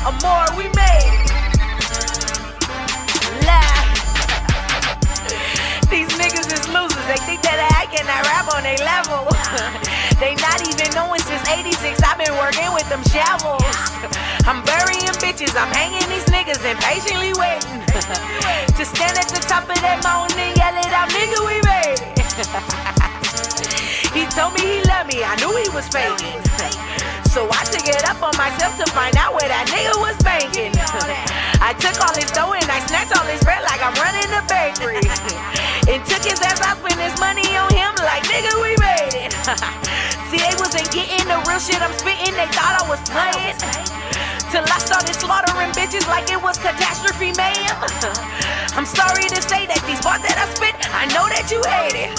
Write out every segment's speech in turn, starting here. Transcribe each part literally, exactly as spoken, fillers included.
Amore, we made it. Lie. These niggas is losers. They think that I cannot rap on their level. They not even knowing since eighty-six I've been working with them shovels. I'm burying bitches, I'm hanging these niggas and patiently waiting to stand at the top of that mountain and yell it out, nigga, we made it. He told me he loved me, I knew he was faking. So I took it up on myself to find out where that nigga was banking. I took all his dough and I snatched all his bread like I'm running a bakery. And took his ass out, spent his money on him like, nigga, we made it. See, they wasn't getting the real shit I'm spitting, they thought I was playing. Till I started slaughtering bitches like it was catastrophe, ma'am. I'm sorry to say that these bars that I spit, I know that you hate it.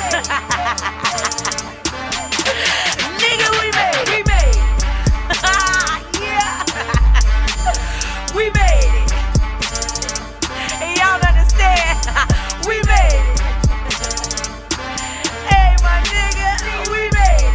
Nigga, we made it. We made it. Yeah. We made it. And y'all understand? We made it. Hey, my nigga, we made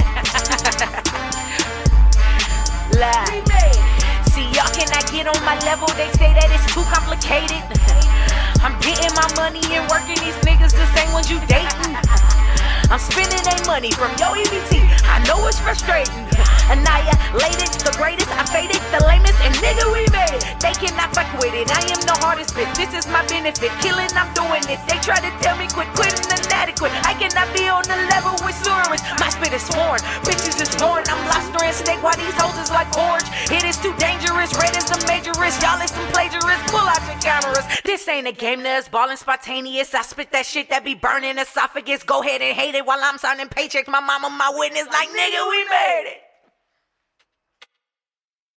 it. Lie. We made it. See, y'all cannot get on my level. They say that it's too complicated. I'm getting my money and working these niggas the same ones you dating. I'm spending their money from Yo E B T. I know it's frustrating. Annihilated, the greatest. I faded, the lamest, and nigga, we made it. They cannot fuck with it. I am the hardest fit. This is my benefit. Killing, I'm doing it. They try to tell me quit, quitting inadequate. I cannot be on the level with Surus. My spit is foreign. Bitches is foreign. I'm lobster and steak. Why these hoes is like orange? It is too dangerous. Red is a major risk. Y'all is some plagiarists. Pull out your cameras. This ain't a game, that's ballin' spontaneous. I spit that shit that be burning esophagus. Go ahead and hate it while I'm signing paychecks. My mama, my witness, like nigga, we made it.